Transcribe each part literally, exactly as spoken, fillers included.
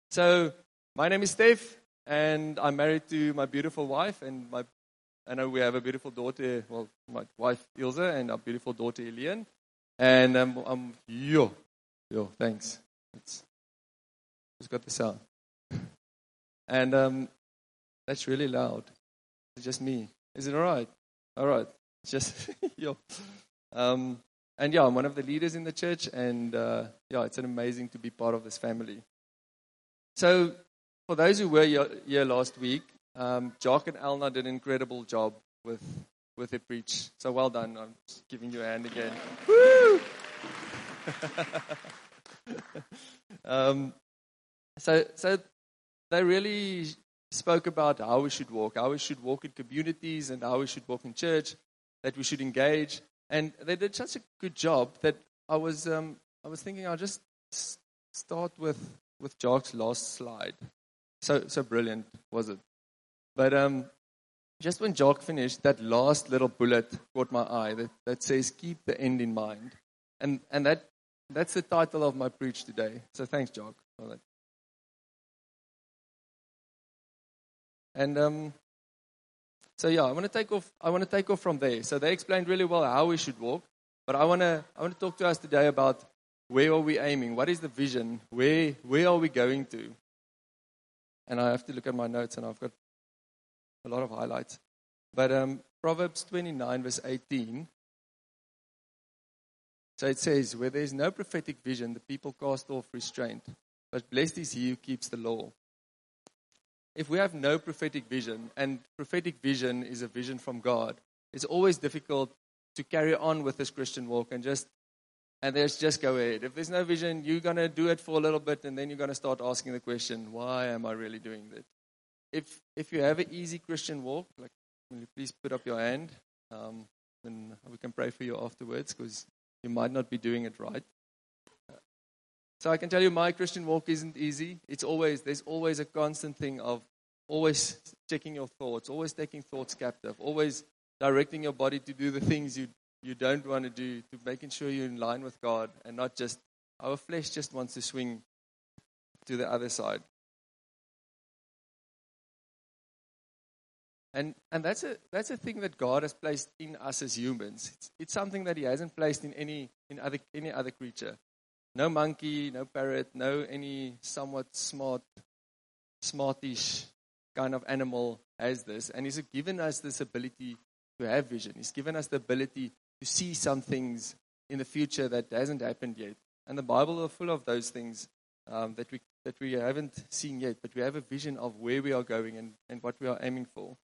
So, my name is Steph, and I'm married to my beautiful wife, and my, I know we have a beautiful daughter, well, my wife Ilse, and our beautiful daughter Elian. And um, I'm, yo, yo, thanks. It's, it's got the sound. And um, that's really loud. It's just me. Is it all right? All right. It's just, yo. Um, and yeah, I'm one of the leaders in the church, and uh, yeah, it's an amazing to be part of this family. So, for those who were here, here last week, um, Jock and Elna did an incredible job with with the preach. So well done. I'm just giving you a hand again. Woo! um, so, so they really spoke about how we should walk, how we should walk in communities, and how we should walk in church, that we should engage. And they did such a good job that I was um, I was thinking I'll just start with. with Jock's last slide. So so brilliant, was it? But um, just when Jock finished, that last little bullet caught my eye that, that says, keep the end in mind. And and that that's the title of my preach today. So thanks, Jock, for that. And um, so yeah, I want to take off I want to take off from there. So they explained really well how we should walk, but I wanna I want to talk to us today about where are we aiming? What is the vision? Where where are we going to? And I have to look at my notes, and I've got a lot of highlights. But um, Proverbs twenty-nine, verse eighteen. So it says, where there is no prophetic vision, the people cast off restraint. But blessed is he who keeps the law. If we have no prophetic vision, and prophetic vision is a vision from God, it's always difficult to carry on with this Christian walk and just And there's just go ahead. If there's no vision, you're going to do it for a little bit, and then you're going to start asking the question, why am I really doing that? If if you have an easy Christian walk, like, will you please put up your hand? Um, and we can pray for you afterwards, because you might not be doing it right. So I can tell you my Christian walk isn't easy. It's always, there's always a constant thing of always checking your thoughts, always taking thoughts captive, always directing your body to do the things you you don't want to do, to making sure you're in line with God, and not just, our flesh just wants to swing to the other side. And and that's a that's a thing that God has placed in us as humans. It's, it's something that He hasn't placed in any in other any other creature. No monkey, no parrot, no any somewhat smart, smartish kind of animal has this. And He's given us this ability to have vision. He's given us the ability to see some things in the future that hasn't happened yet. And the Bible is full of those things um, that we that we haven't seen yet, but we have a vision of where we are going and, and what we are aiming for.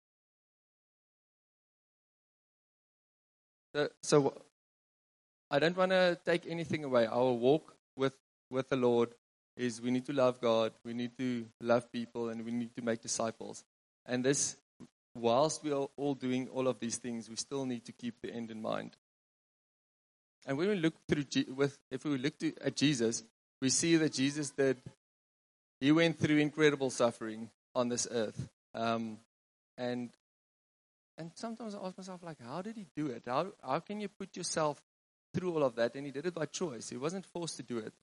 So, so I don't want to take anything away. Our walk with, with the Lord is we need to love God, we need to love people, and we need to make disciples. And this, whilst we are all doing all of these things, we still need to keep the end in mind. And when we look through, with, if we look to, at Jesus, we see that Jesus did, He went through incredible suffering on this earth. Um, and and sometimes I ask myself, like, how did He do it? How how can you put yourself through all of that? And He did it by choice. He wasn't forced to do it.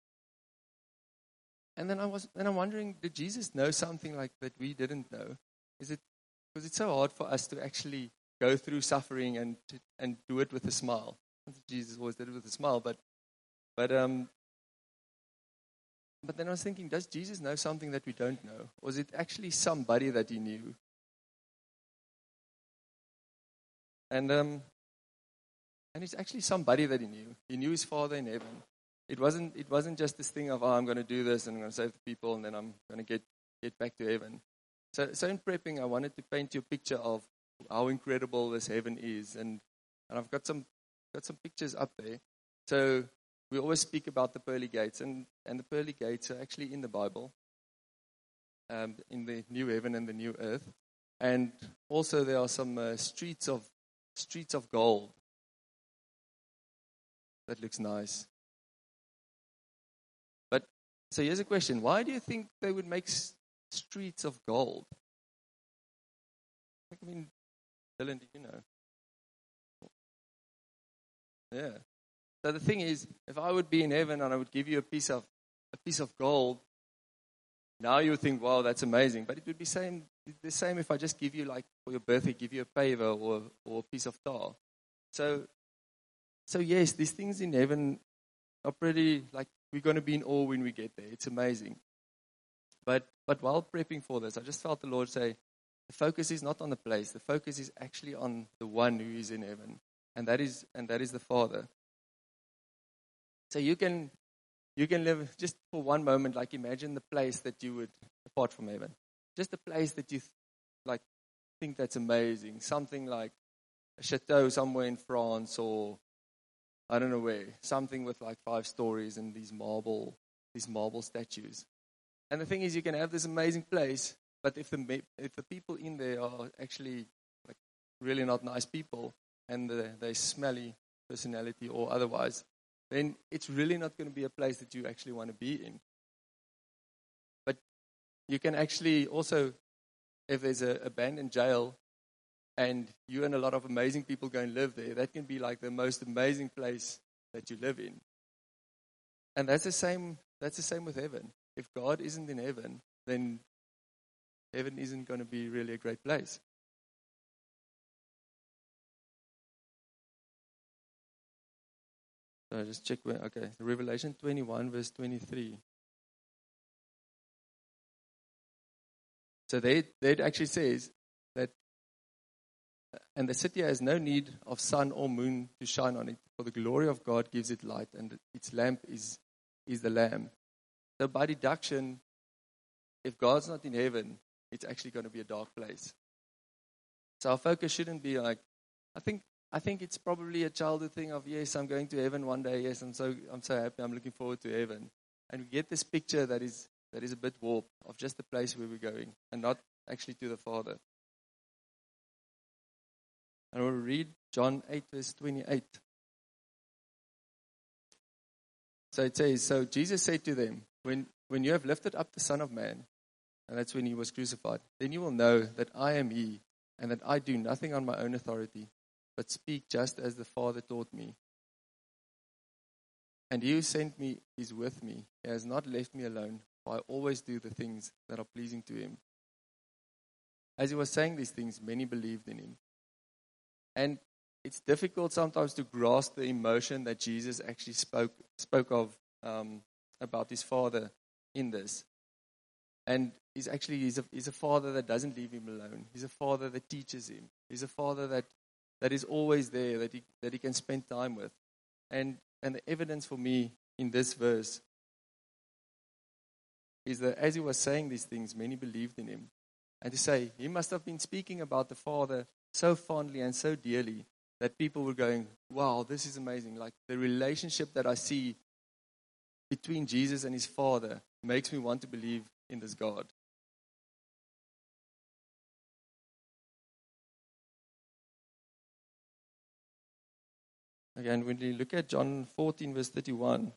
And then I was, then I'm wondering, did Jesus know something like that we didn't know? Is it because it's so hard for us to actually go through suffering and and do it with a smile? Jesus always did it with a smile, but but um. But then I was thinking, does Jesus know something that we don't know? Or is it actually somebody that He knew? And um, and it's actually somebody that He knew. He knew His Father in heaven. It wasn't it wasn't just this thing of, oh, I'm going to do this and I'm going to save the people and then I'm going to get, get back to heaven. So so in prepping, I wanted to paint you a picture of how incredible this heaven is. And, and I've got some got some pictures up there. So we always speak about the pearly gates, and, and the pearly gates are actually in the Bible, um, in the new heaven and the new earth. And also there are some uh, streets of streets of gold. That looks nice. But so here's a question: why do you think they would make s- streets of gold? I mean, Dylan, do you know? Yeah. So the thing is, if I would be in heaven and I would give you a piece of a piece of gold, Now you think, wow, that's amazing. But it would be same, the same if I just give you, like, for your birthday, give you a paver or, or a piece of tar. So, so yes, these things in heaven are pretty, like, we're going to be in awe when we get there. It's amazing. But but while prepping for this, I just felt the Lord say, the focus is not on the place. The focus is actually on the one who is in heaven. And that is and that is the Father. So you can you can live just for one moment, like imagine the place that you would, apart from heaven. Just a place that you like think that's amazing. Something like a chateau somewhere in France, or I don't know where. Something with like five stories and these marble these marble statues. And the thing is, you can have this amazing place, but if the if the people in there are actually like really not nice people, and the, they smelly personality or otherwise, then it's really not going to be a place that you actually want to be in. But you can actually also, if there's an abandoned jail, and you and a lot of amazing people go and live there, that can be like the most amazing place that you live in. And that's the same. That's the same with heaven. If God isn't in heaven, then heaven isn't going to be really a great place. So just check where, okay, Revelation twenty-one, verse twenty-three. So there, there it actually says that, and the city has no need of sun or moon to shine on it, for the glory of God gives it light, and its lamp is, is the Lamb. So by deduction, if God's not in heaven, it's actually going to be a dark place. So our focus shouldn't be like, I think I think it's probably a childhood thing of, yes, I'm going to heaven one day. Yes, I'm so I'm so happy. I'm looking forward to heaven. And we get this picture that is that is a bit warped of just the place where we're going and not actually to the Father. And we'll read John eight, verse twenty-eight. So it says, so Jesus said to them, when, when you have lifted up the Son of Man, and that's when he was crucified, then you will know that I am he, and that I do nothing on my own authority, but speak just as the Father taught me. And he who sent me is with me. He has not left me alone, for I always do the things that are pleasing to him. As he was saying these things, many believed in him. And it's difficult sometimes to grasp the emotion that Jesus actually spoke spoke of um, about his Father in this. And he's actually he's a, he's a Father that doesn't leave him alone. He's a Father that teaches him. He's a Father that, that is always there, that he that he can spend time with. And and the evidence for me in this verse is that as he was saying these things, many believed in him. And to say, he must have been speaking about the Father so fondly and so dearly that people were going, wow, this is amazing. Like the relationship that I see between Jesus and his Father makes me want to believe in this God. Again, when we look at John fourteen, verse thirty-one,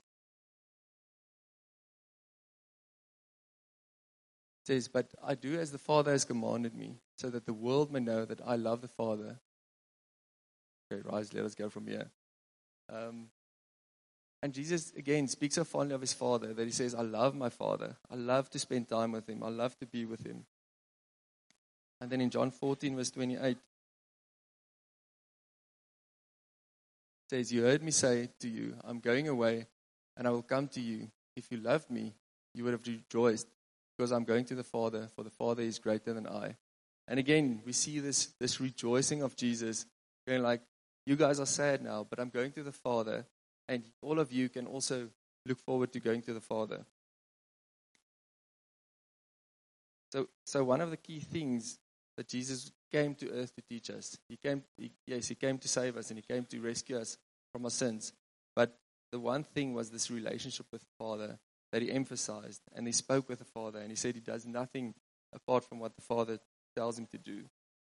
it says, but I do as the Father has commanded me, so that the world may know that I love the Father. Okay, rise, let us go from here. Um, and Jesus, again, speaks so fondly of his Father that he says, I love my Father. I love to spend time with him. I love to be with him. And then in John fourteen, verse twenty-eight, it says, you heard me say to you, I'm going away, and I will come to you. If you loved me, you would have rejoiced, because I'm going to the Father, for the Father is greater than I. And again, we see this, this rejoicing of Jesus, going like, you guys are sad now, but I'm going to the Father, and all of you can also look forward to going to the Father. So, so one of the key things that Jesus came to earth to teach us, he came, he, yes, he came to save us, and he came to rescue us from our sins. But the one thing was this relationship with the Father that he emphasized, and he spoke with the Father, and he said he does nothing apart from what the Father tells him to do.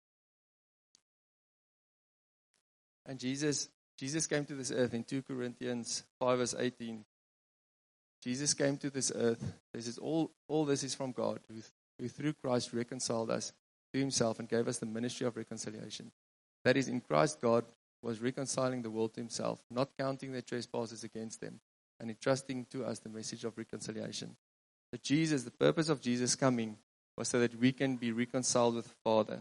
And Jesus, Jesus came to this earth in two Corinthians five, verse eighteen. Jesus came to this earth. This is all, all this is from God, who, who through Christ reconciled us to himself and gave us the ministry of reconciliation. That is, in Christ, God was reconciling the world to himself, not counting their trespasses against them, and entrusting to us the message of reconciliation. But Jesus, the purpose of Jesus coming was so that we can be reconciled with the Father.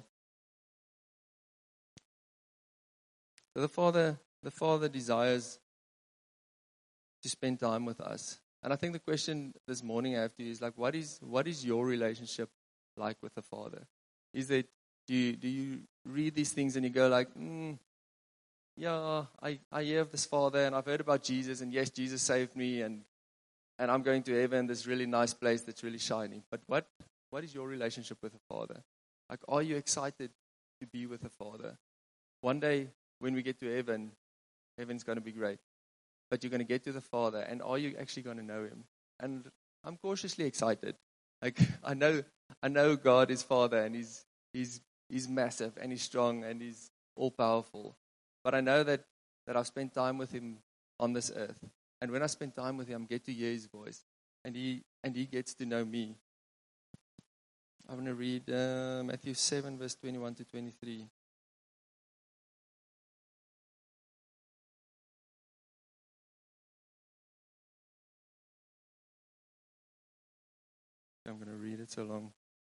So the Father, the Father desires to spend time with us. And I think the question this morning I have to you is like, what is what is your relationship like with the Father? Is that do you, do you read these things and you go like, mm, yeah, I, I hear of this Father and I've heard about Jesus, and yes, Jesus saved me, and and I'm going to heaven, this really nice place that's really shiny. But what what is your relationship with the Father? Like, are you excited to be with the Father? One day when we get to heaven, heaven's going to be great. But you're going to get to the Father, and are you actually going to know Him? And I'm cautiously excited. Like, I know I know God is Father, and He's He's He's massive, and He's strong, and He's all powerful. But I know that, that I've spent time with Him on this earth. And when I spend time with Him, I get to hear His voice. And He and He gets to know me. I'm going to read uh, Matthew seven, verse twenty-one to twenty-three. I'm going to read it so long.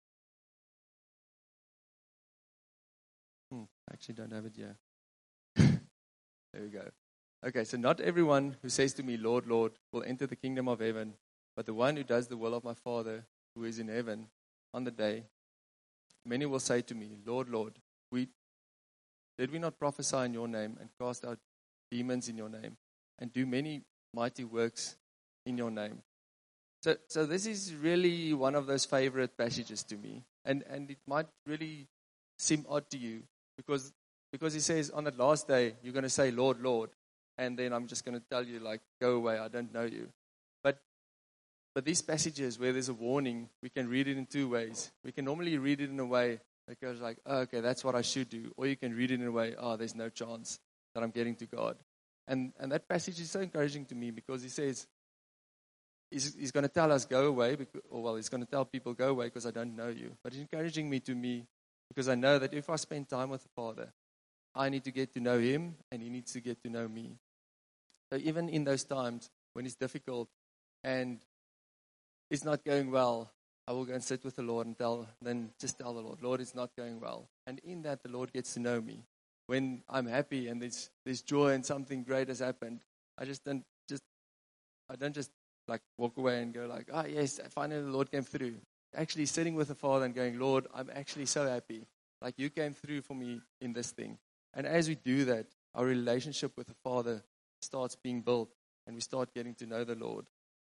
Hmm, I actually don't have it here. There we go. Okay, so not everyone who says to me, Lord, Lord, will enter the kingdom of heaven, but the one who does the will of my Father who is in heaven. On the day, many will say to me, Lord, Lord, we did we not prophesy in your name and cast out demons in your name and do many mighty works in your name? So, so this is really one of those favorite passages to me, and and it might really seem odd to you because because he says on that last day you're going to say, Lord, Lord, and then I'm just going to tell you like, go away, I don't know you. But but these passages where there's a warning, we can read it in two ways. We can normally read it in a way that goes like, oh, okay, that's what I should do, or you can read it in a way, oh, there's no chance that I'm getting to God. And and that passage is so encouraging to me because he says. He's, he's going to tell us, go away, because, or well, he's going to tell people, go away because I don't know you. But he's encouraging me to me because I know that if I spend time with the Father, I need to get to know Him and He needs to get to know me. So even in those times when it's difficult and it's not going well, I will go and sit with the Lord and tell, then just tell the Lord, Lord, it's not going well. And in that, the Lord gets to know me. When I'm happy and there's there's joy and something great has happened, I just don't just I don't just like walk away and go like, ah, oh, yes, finally the Lord came through. Actually sitting with the Father and going, Lord, I'm actually so happy. Like you came through for me in this thing. And as we do that, our relationship with the Father starts being built and we start getting to know the Lord.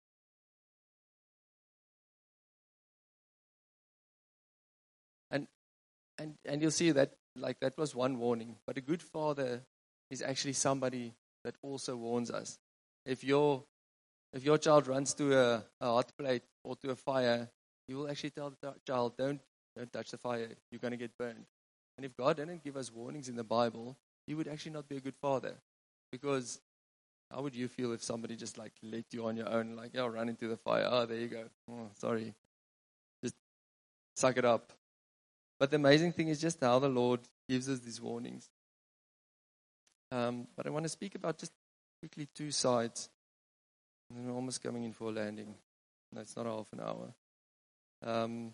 And and and you'll see that like that was one warning. But a good father is actually somebody that also warns us. If you're If your child runs to a, a hot plate or to a fire, you will actually tell the child, don't, don't touch the fire. You're going to get burned. And if God didn't give us warnings in the Bible, He would actually not be a good father. Because how would you feel if somebody just like let you on your own, like, yeah, run into the fire. Oh, there you go. Oh, sorry. Just suck it up. But the amazing thing is just how the Lord gives us these warnings. Um, but I want to speak about just quickly two sides. And we're almost coming in for a landing. No, it's not a half an hour. Um,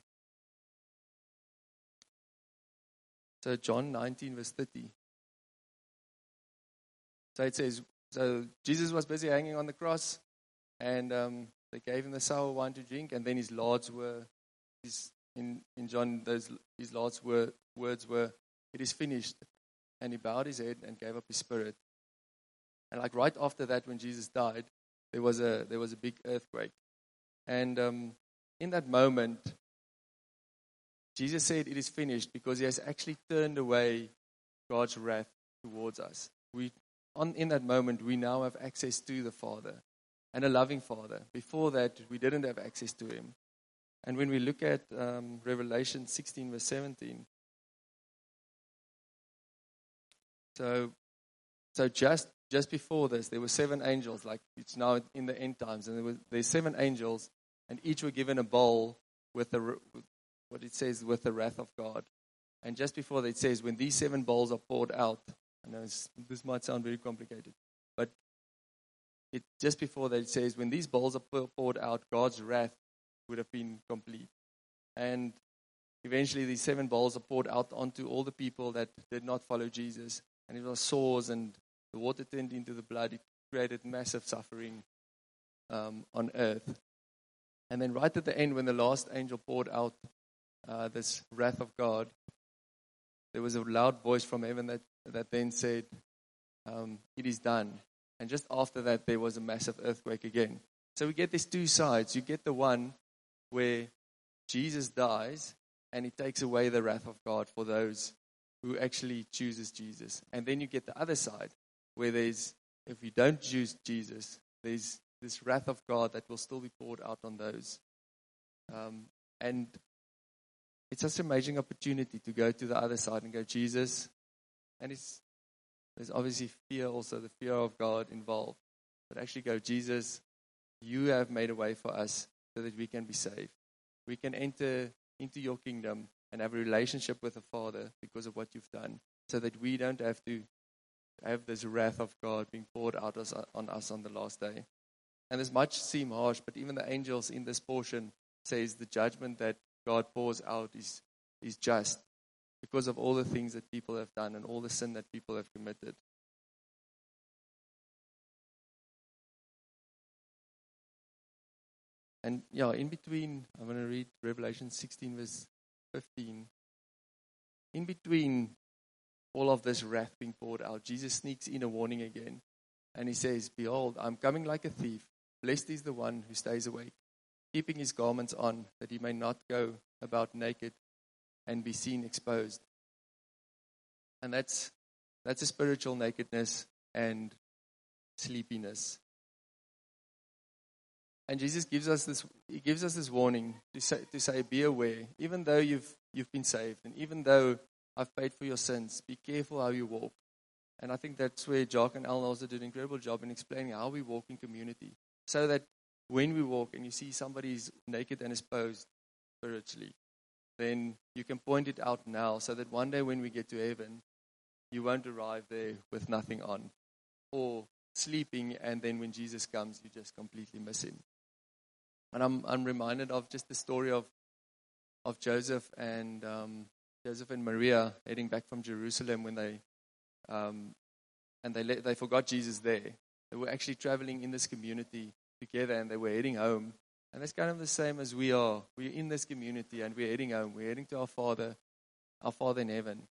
so John nineteen, verse thirty. So it says, so Jesus was busy hanging on the cross, and um, they gave him the sour wine to drink, and then his lords were, his, in, in John, those his lords were, words were, it is finished. And he bowed his head and gave up his spirit. And like right after that, when Jesus died, there was a there was a big earthquake. And um, in that moment, Jesus said it is finished because He has actually turned away God's wrath towards us. We, on in that moment, we now have access to the Father and a loving Father. Before that, we didn't have access to Him. And when we look at um, Revelation sixteen, verse seventeen, so so just just before this, there were seven angels, like it's now in the end times, and there were there's seven angels, and each were given a bowl with the with what it says with the wrath of God. And just before that, it says, when these seven bowls are poured out, I know this might sound very complicated, but it just before that, it says, when these bowls are poured out, God's wrath would have been complete. And eventually these seven bowls are poured out onto all the people that did not follow Jesus. And it was sores, and the water turned into the blood. It created massive suffering um, on earth. And then right at the end, when the last angel poured out uh, this wrath of God, there was a loud voice from heaven that, that then said, um, it is done. And just after that, there was a massive earthquake again. So we get these two sides. You get the one where Jesus dies, and he takes away the wrath of God for those who actually chooses Jesus. And then you get the other side, where there's, if you don't choose Jesus, there's this wrath of God that will still be poured out on those. Um, and it's such an amazing opportunity to go to the other side and go, Jesus, and it's there's obviously fear also, the fear of God involved. But actually go, Jesus, you have made a way for us so that we can be saved. We can enter into your kingdom and have a relationship with the Father because of what you've done, so that we don't have to have this wrath of God being poured out on us on the last day. And this might seem harsh, but even the angels in this portion says the judgment that God pours out is, is just because of all the things that people have done and all the sin that people have committed. And yeah, in between, I'm going to read Revelation sixteen, verse fifteen. In between all of this wrath being poured out, Jesus sneaks in a warning again. And he says, behold, I'm coming like a thief. Blessed is the one who stays awake, keeping his garments on, that he may not go about naked and be seen exposed. And that's that's a spiritual nakedness and sleepiness. And Jesus gives us this he gives us this warning to say to say, be aware, even though you've you've been saved, and even though I've paid for your sins, be careful how you walk. And I think that's where Jock and Al also did an incredible job in explaining how we walk in community. So that when we walk and you see somebody's naked and exposed spiritually, then you can point it out now, so that one day when we get to heaven, you won't arrive there with nothing on, or sleeping, and then when Jesus comes, you just completely miss him. And I'm I'm reminded of just the story of of Joseph and um, Joseph and Maria heading back from Jerusalem when they um, and they let, they forgot Jesus there. They were actually traveling in this community together, and they were heading home. And that's kind of the same as we are. We're in this community, and we're heading home. We're heading to our Father, our Father in heaven.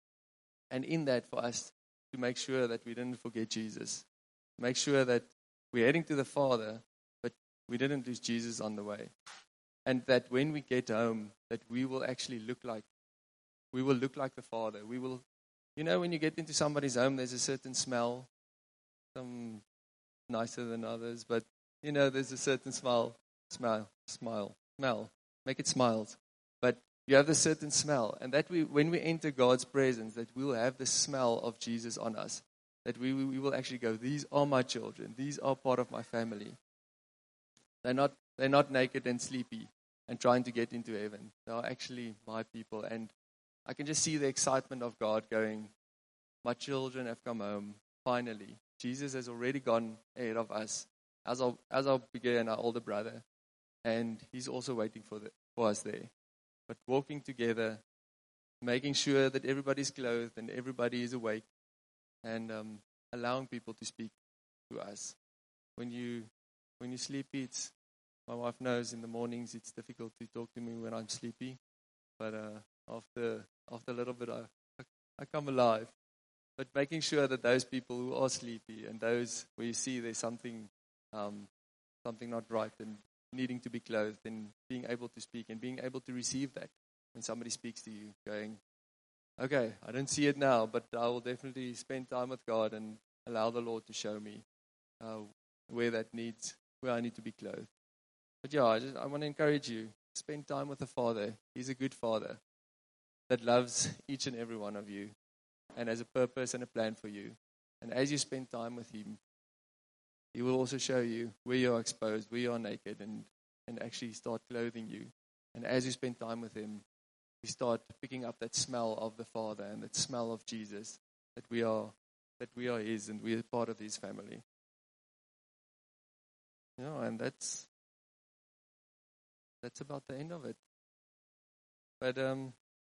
And in that, for us to make sure that we didn't forget Jesus, make sure that we're heading to the Father, but we didn't lose Jesus on the way. And that when we get home, that we will actually look like, we will look like the Father. We will, you know, when you get into somebody's home, there's a certain smell, some nicer than others, but you know, there's a certain smell, smile, smile, smell, make it smiles. But you have this certain smell, and that we, when we enter God's presence, that we will have the smell of Jesus on us. That we, we will actually go, these are my children. These are part of my family. They're not, they're not naked and sleepy and trying to get into heaven. They are actually my people. And I can just see the excitement of God going, my children have come home, finally. Jesus has already gone ahead of us as our, as our bigger and our older brother. And he's also waiting for, the, for us there. But walking together, making sure that everybody's clothed and everybody is awake, and um, allowing people to speak to us. When you when you're sleepy, it's, my wife knows in the mornings it's difficult to talk to me when I'm sleepy. But uh, after after a little bit, I, I come alive. But making sure that those people who are sleepy and those where you see there's something um, something not right and needing to be clothed, and being able to speak and being able to receive that when somebody speaks to you, going, okay, I don't see it now, but I will definitely spend time with God and allow the Lord to show me uh, where that needs, where I need to be clothed. But yeah, I just I want to encourage you, spend time with the Father. He's a good Father that loves each and every one of you and has a purpose and a plan for you. And as you spend time with Him, He will also show you where you are exposed, where you are naked, and, and actually start clothing you. And as you spend time with Him, we start picking up that smell of the Father and that smell of Jesus, that we are that we are His and we are part of His family. You know, and that's that's about the end of it. But um,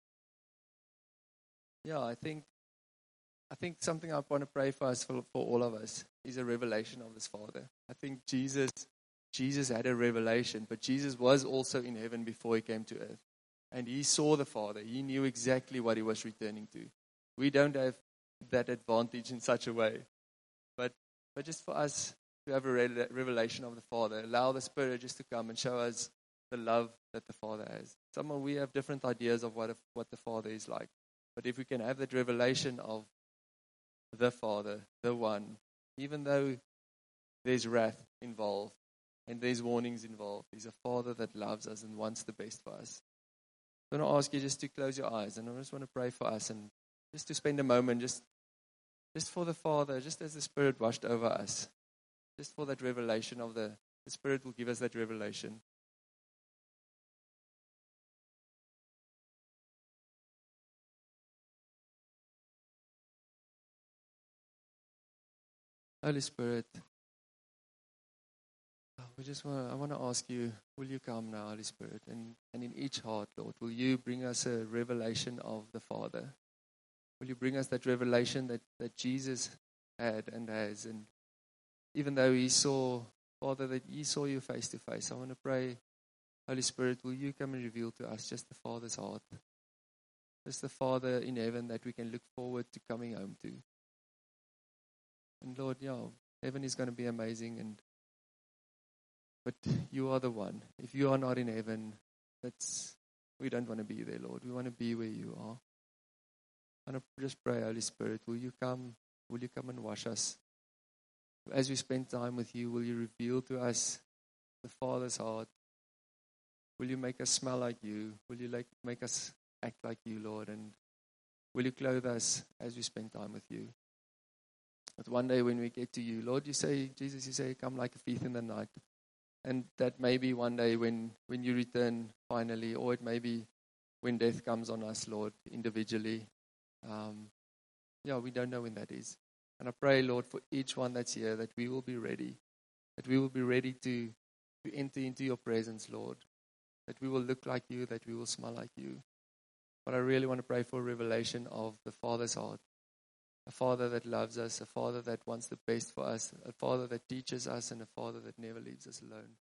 yeah, I think I think something I want to pray for us, for, for all of us, is a revelation of this Father. I think Jesus, Jesus had a revelation, but Jesus was also in heaven before he came to earth. And he saw the Father. He knew exactly what he was returning to. We don't have that advantage in such a way. But but just for us to have a re- revelation of the Father, allow the Spirit just to come and show us the love that the Father has. Some of we have different ideas of what, if, what the Father is like. But if we can have that revelation of the Father, the one, even though there's wrath involved and there's warnings involved, he's a Father that loves us and wants the best for us. I want to ask you just to close your eyes, and I just want to pray for us and just to spend a moment just, just for the Father, just as the Spirit washed over us, just for that revelation of the, the Spirit will give us that revelation. Holy Spirit, we just want to, I want to ask you, will you come now, Holy Spirit, and, and in each heart, Lord, will you bring us a revelation of the Father? Will you bring us that revelation that, that Jesus had and has? And even though he saw, Father, that he saw you face to face, I want to pray, Holy Spirit, will you come and reveal to us just the Father's heart? Just the Father in heaven that we can look forward to coming home to. And Lord, yeah, heaven is going to be amazing, and but you are the one. If you are not in heaven, that's we don't want to be there, Lord. We want to be where you are. I want to just pray, Holy Spirit, will you come? Will you come and wash us? As we spend time with you, will you reveal to us the Father's heart? Will you make us smell like you? Will you like make us act like you, Lord? And will you clothe us as we spend time with you? But one day when we get to you, Lord, you say, Jesus, you say, come like a thief in the night. And that may be one day when, when you return finally, or it may be when death comes on us, Lord, individually. Um, yeah, we don't know when that is. And I pray, Lord, for each one that's here, that we will be ready, that we will be ready to, to enter into your presence, Lord, that we will look like you, that we will smell like you. But I really want to pray for a revelation of the Father's heart, a Father that loves us, a Father that wants the best for us, a Father that teaches us, and a Father that never leaves us alone.